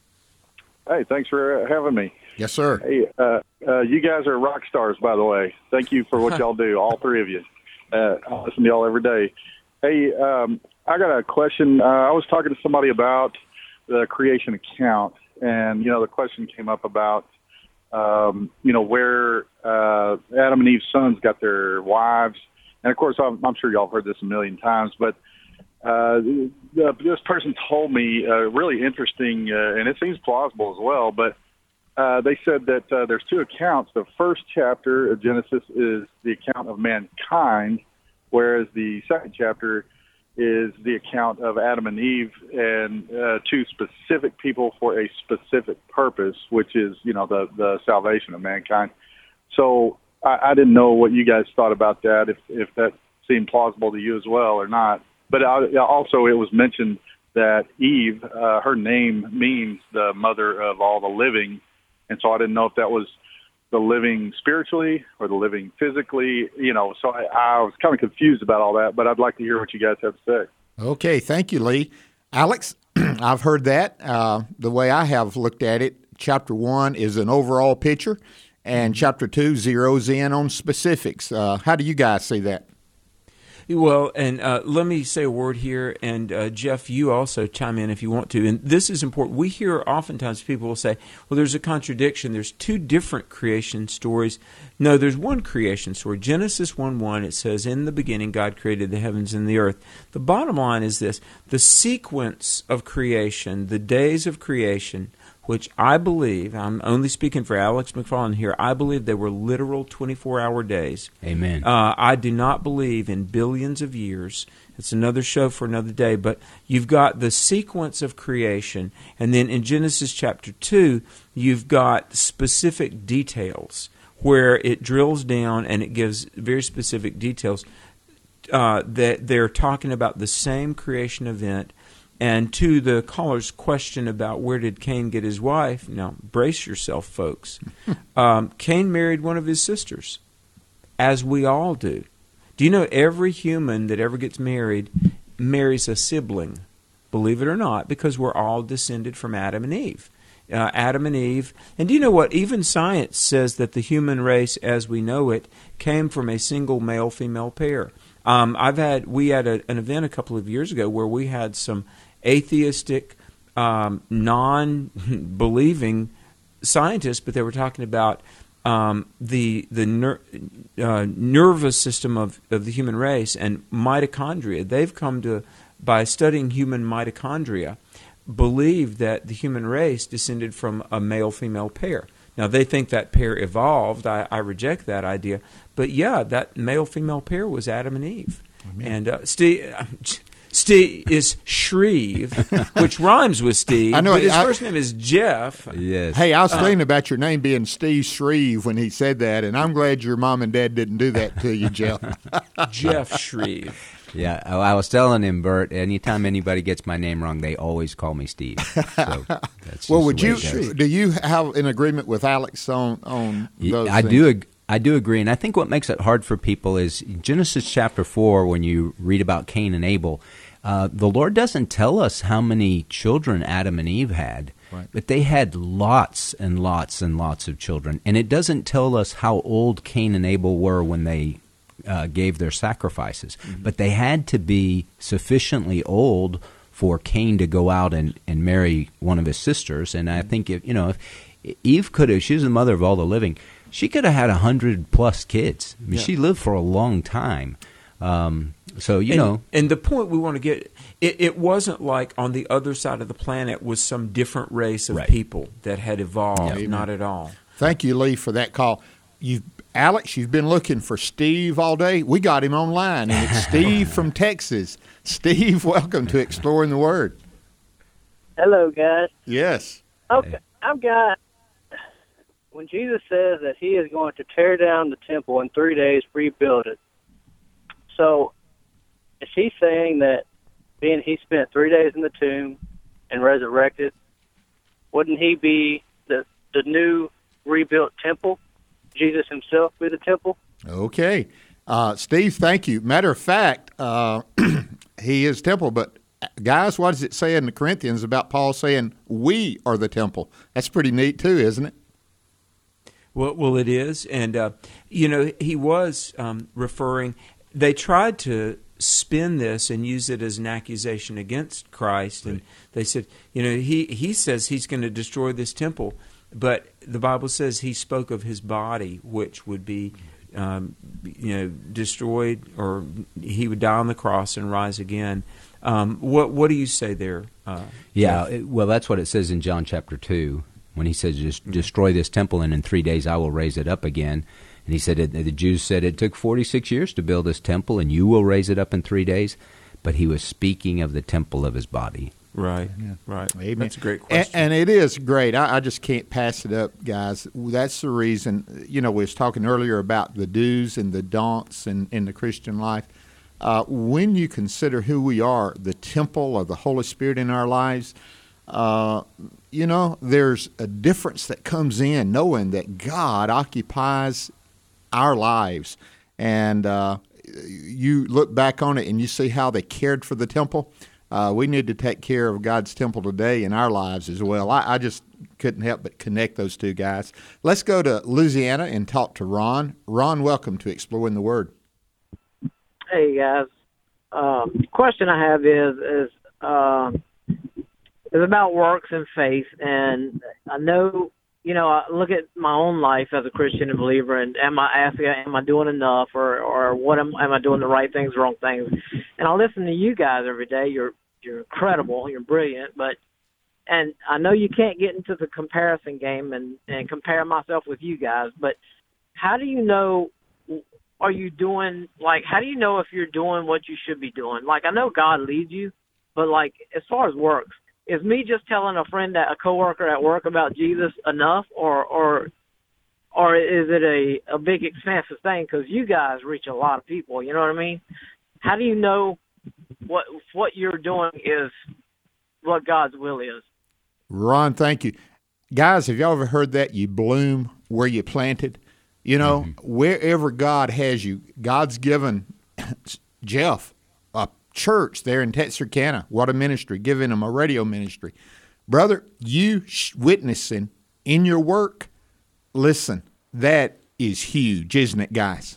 Hey, thanks for having me. Yes, sir. Hey, uh, uh, you guys are rock stars, by the way. Thank you for what y'all do, all three of you. Uh, I listen to y'all every day. Hey, um, I got a question. Uh, I was talking to somebody about the creation account, and, you know, the question came up about, um, you know, where uh, Adam and Eve's sons got their wives. And, of course, I'm, I'm sure y'all have heard this a million times, but uh, the, this person told me uh, really interesting, uh, and it seems plausible as well, but Uh, they said that uh, there's two accounts. The first chapter of Genesis is the account of mankind, whereas the second chapter is the account of Adam and Eve and uh, two specific people for a specific purpose, which is, you know, the, the salvation of mankind. So I, I didn't know what you guys thought about that, if, if that seemed plausible to you as well or not. But I, also it was mentioned that Eve, uh, her name means the mother of all the living. And so I didn't know if that was the living spiritually or the living physically, you know, so I, I was kind of confused about all that, but I'd like to hear what you guys have to say. Okay, thank you, Lee. Alex, I've heard that. Uh, the way I have looked at it, chapter one is an overall picture, and chapter two zeroes in on specifics. Uh, how do you guys see that? Well, and uh, let me say a word here, and uh, Jeff, you also chime in if you want to. And this is important. We hear oftentimes people will say, well, there's a contradiction. There's two different creation stories. No, there's one creation story. Genesis one one, it says, in the beginning God created the heavens and the earth. The bottom line is this. The sequence of creation, the days of creation, which I believe, I'm only speaking for Alex McFarland here, I believe they were literal twenty-four hour days. Amen. Uh, I do not believe in billions of years. It's another show for another day. But you've got the sequence of creation, and then in Genesis chapter two, you've got specific details where it drills down and it gives very specific details uh, that they're talking about the same creation event. And to the caller's question about where did Cain get his wife, now brace yourself, folks. um, Cain married one of his sisters, as we all do. Do you know every human that ever gets married marries a sibling, believe it or not, because we're all descended from Adam and Eve. Uh, Adam and Eve. And do you know what? Even science says that the human race as we know it came from a single male-female pair. Um, I've had, we had a, an event a couple of years ago where we had some atheistic, um, non-believing scientists, but they were talking about um, the the ner- uh, nervous system of, of the human race and mitochondria. They've come to, by studying human mitochondria, believe that the human race descended from a male-female pair. Now, they think that pair evolved. I, I reject that idea. But, yeah, that male-female pair was Adam and Eve. Amen. And uh, Steve... Steve is Shreve, which rhymes with Steve, I know, but his I, first name is Jeff. Yes. Hey, I was uh, thinking about your name being Steve Shreve when he said that, and I'm glad your mom and dad didn't do that to you, Jeff. Jeff Shreve. Yeah, I, I was telling him, Bert, anytime anybody gets my name wrong, they always call me Steve. So that's well, just would the way you? it goes. Do you have an agreement with Alex on on those I things? do. Ag- I do agree, and I think what makes it hard for people is Genesis chapter four. When you read about Cain and Abel, uh, the Lord doesn't tell us how many children Adam and Eve had. Right. But they had lots and lots and lots of children. And it doesn't tell us how old Cain and Abel were when they uh, gave their sacrifices. Mm-hmm. But they had to be sufficiently old for Cain to go out and, and marry one of his sisters. And I think, if you know, if Eve could have, she was the mother of all the living, she could have had a hundred plus kids. I mean, Yeah. she lived for a long time. Um, so, you and, know. And the point we want to get, it, it wasn't like on the other side of the planet was some different race of Right. people that had evolved. Yeah. Not at all. Thank you, Lee, for that call. You, Alex, you've been looking for Steve all day. We got him online, and it's Steve from Texas. Steve, welcome to Exploring the Word. Hello, guys. Yes. Okay, I've got, when Jesus says that he is going to tear down the temple in three days, rebuild it. So, is he saying that being he spent three days in the tomb and resurrected, wouldn't he be the the new rebuilt temple? Jesus himself be the temple? Okay. Uh, Steve, thank you. Matter of fact, uh, he is temple, but guys, what does it say in the Corinthians about Paul saying we are the temple? That's pretty neat too, isn't it? Well, well, it is, and uh, you know, he was um, referring. They tried to spin this and use it as an accusation against Christ, and they said, you know, he he says he's going to destroy this temple, but the Bible says he spoke of his body, which would be, um, you know, destroyed, or he would die on the cross and rise again. Um, what what do you say there? Uh, Yeah, Jeff? it, well, that's what it says in John chapter two when he says, "Just destroy this temple, and in three days I will raise it up again." And he said, the Jews said, it took forty-six years to build this temple, and you will raise it up in three days. But he was speaking of the temple of his body. Right, Yeah. right. Amen. That's a great And, question. and it is great. I, I just can't pass it up, guys. That's the reason, you know, we was talking earlier about the do's and the don'ts in, in the Christian life. Uh, when you consider who we are, the temple of the Holy Spirit in our lives, uh, you know, there's a difference that comes in knowing that God occupies our lives. And uh, you look back on it and you see how they cared for the temple. Uh, we need to take care of God's temple today in our lives as well. I, I just couldn't help but connect those two guys. Let's go to Louisiana and talk to Ron. Ron, welcome to Exploring the Word. Hey guys, um, the question I have is is um, is about works and faith, and I know you know I look at my own life as a Christian and believer, and am I asking, am I doing enough, or or what am, am I doing the right things, wrong things? And I listen to you guys every day. You're you're incredible, you're brilliant, but and I know you can't get into the comparison game and and compare myself with you guys, but how do you know? Are you doing, like, how do you know if you're doing what you should be doing? Like, I know God leads you, but, like, as far as works, is me just telling a friend, that a coworker at work about Jesus enough, or or or is it a, a big, expansive thing? Because you guys reach a lot of people, you know what I mean? How do you know what what you're doing is what God's will is? Ron, thank you. Guys, have y'all ever heard that? You bloom where you planted. You know, mm-hmm. wherever God has you, God's given Jeff a church there in Texarkana. What a ministry, giving him a radio ministry. Brother, you witnessing in your work, listen, that is huge, isn't it, guys?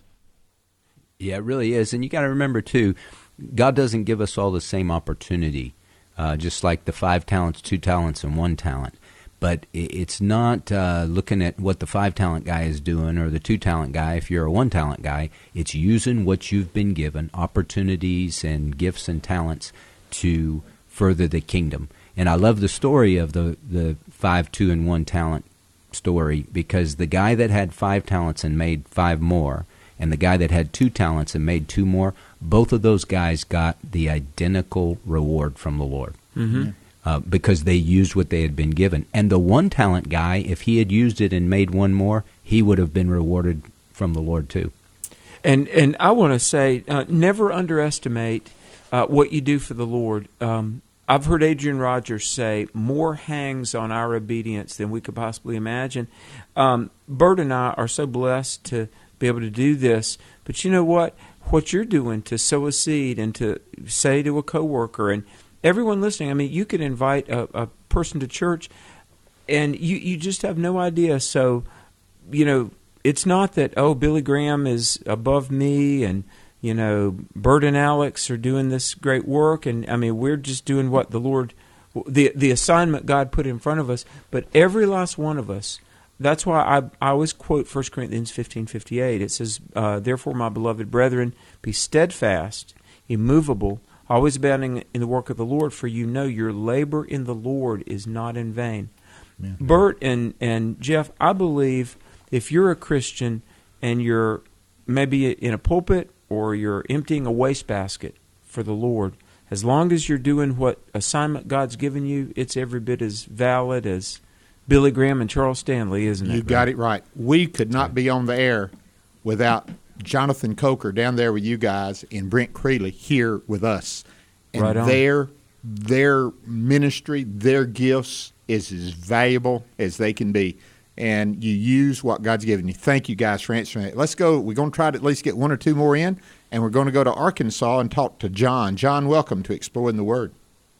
Yeah, it really is. And you got to remember, too, God doesn't give us all the same opportunity, uh, just like the five talents, two talents, and one talent. But it's not uh, looking at what the five-talent guy is doing or the two-talent guy if you're a one-talent guy. It's using what you've been given, opportunities and gifts and talents to further the kingdom. And I love the story of the, the five, two, and one talent story, because the guy that had five talents and made five more and the guy that had two talents and made two more, both of those guys got the identical reward from the Lord. Mm-hmm. Uh, because they used what they had been given. And the one-talent guy, if he had used it and made one more, he would have been rewarded from the Lord too. And and I want to say, uh, never underestimate uh, what you do for the Lord. Um, I've heard Adrian Rogers say, more hangs on our obedience than we could possibly imagine. Um, Bert and I are so blessed to be able to do this. But you know what? What you're doing to sow a seed and to say to a coworker, and everyone listening, I mean, you could invite a, a person to church. and you, you just have no idea. So, you know, it's not that, oh, Billy Graham is above me and, you know, Bert and Alex are doing this great work. And, I mean, we're just doing what the Lord, the the assignment God put in front of us. But every last one of us, that's why I, I always quote First Corinthians fifteen fifty-eight. It says, uh, therefore, my beloved brethren, be steadfast, immovable, always abounding in the work of the Lord, for you know your labor in the Lord is not in vain. Yeah. Bert and, and Jeff, I believe if you're a Christian and you're maybe in a pulpit or you're emptying a wastebasket for the Lord, as long as you're doing what assignment God's given you, it's every bit as valid as Billy Graham and Charles Stanley, isn't it? You got it right. We could not be on the air without Jonathan Coker down there with you guys and Brent Creeley here with us. And right on. their their ministry, their gifts is as valuable as they can be. And you use what God's given you. Thank you guys for answering it. Let's go. We're going to try to at least get one or two more in, and we're going to go to Arkansas and talk to John. John, welcome to Exploring the Word.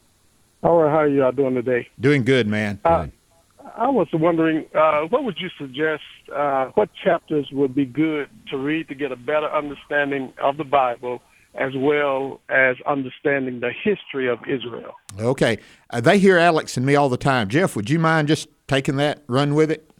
All right, how are you all doing today? Doing good, man. Uh, I was wondering, uh, what would you suggest, uh, what chapters would be good to read to get a better understanding of the Bible as well as understanding the history of Israel? Okay. Uh, they hear Alex and me all the time. Jeff, would you mind just taking that, run with it?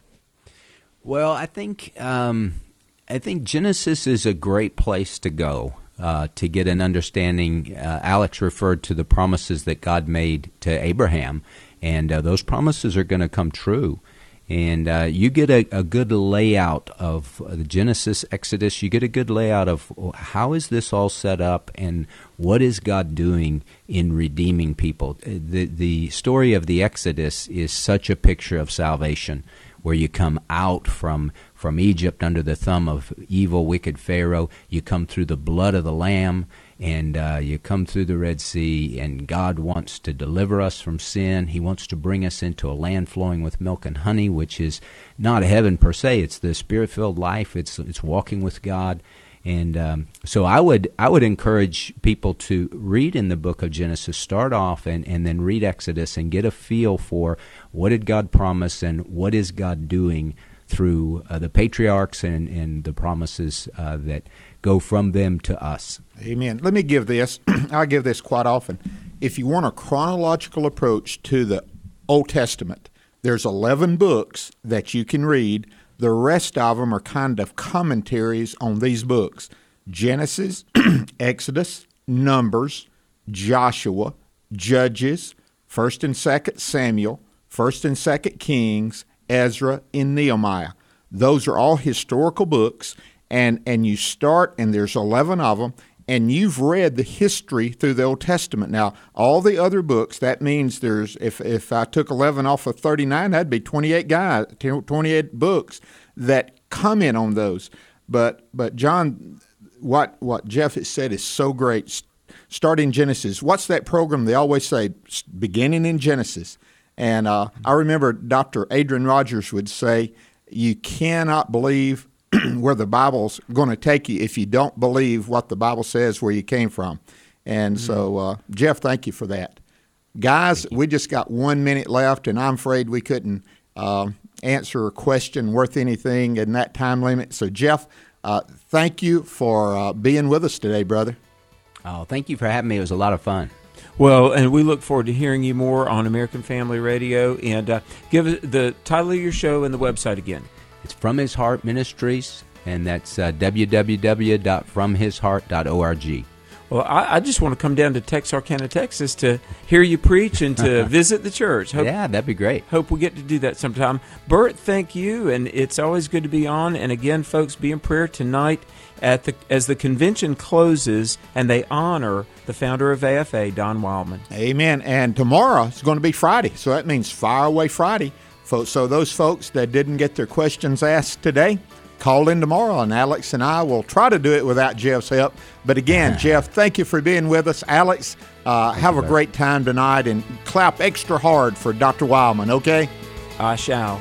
Well, I think um, I think Genesis is a great place to go uh, to get an understanding. Uh, Alex referred to the promises that God made to Abraham, and uh, those promises are going to come true. And uh, you get a, a good layout of uh, the Genesis, Exodus. You get a good layout of how is this all set up and what is God doing in redeeming people. The, the story of the Exodus is such a picture of salvation, where you come out from from Egypt under the thumb of evil, wicked Pharaoh. You come through the blood of the Lamb, and uh, you come through the Red Sea, and God wants to deliver us from sin. He wants to bring us into a land flowing with milk and honey, which is not a heaven per se. It's the Spirit-filled life. It's it's walking with God. And um, so I would I would encourage people to read in the book of Genesis, start off and, and then read Exodus and get a feel for what did God promise and what is God doing through uh, the patriarchs and, and the promises uh, that go from them to us. Amen. Let me give this. I give this quite often. If you want a chronological approach to the Old Testament, there's eleven books that you can read. The rest of them are kind of commentaries on these books: Genesis, Exodus, Numbers, Joshua, Judges, First and Second Samuel, First and Second Kings, Ezra, and Nehemiah. Those are all historical books, and, and you start, and there's eleven of them, and you've read the history through the Old Testament. Now, all the other books, that means there's, if if I took eleven off of thirty-nine, that'd be twenty-eight guys, twenty-eight books that comment on those. But but John, what what Jeff has said is so great. Start in Genesis. What's that program they always say? Beginning in Genesis. And uh, I remember Doctor Adrian Rogers would say, you cannot believe where the Bible's going to take you if you don't believe what the Bible says where you came from. And mm-hmm. so, uh, Jeff, thank you for that. Guys, we just got one minute left, and I'm afraid we couldn't uh, answer a question worth anything in that time limit. So, Jeff, uh, thank you for uh, being with us today, brother. Oh, thank you for having me. It was a lot of fun. Well, and we look forward to hearing you more on American Family Radio. And uh, give the title of your show and the website again. It's From His Heart Ministries, and that's uh, w w w dot from his heart dot org. Well, I, I just want to come down to Texarkana, Texas to hear you preach and to visit the church. Hope, yeah, that'd be great. Hope we get to do that sometime. Bert, thank you, and it's always good to be on. And again, folks, be in prayer tonight at the as the convention closes and they honor the founder of A F A, Don Wildman. Amen. And tomorrow is going to be Friday, so that means Fire Away Friday. So those folks that didn't get their questions asked today, call in tomorrow, and Alex and I will try to do it without Jeff's help. But again, Jeff, thank you for being with us. Alex, uh, have a great time tonight, and clap extra hard for Doctor Wildman, okay? I shall.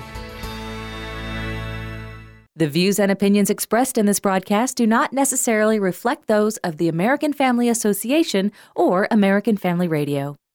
The views and opinions expressed in this broadcast do not necessarily reflect those of the American Family Association or American Family Radio.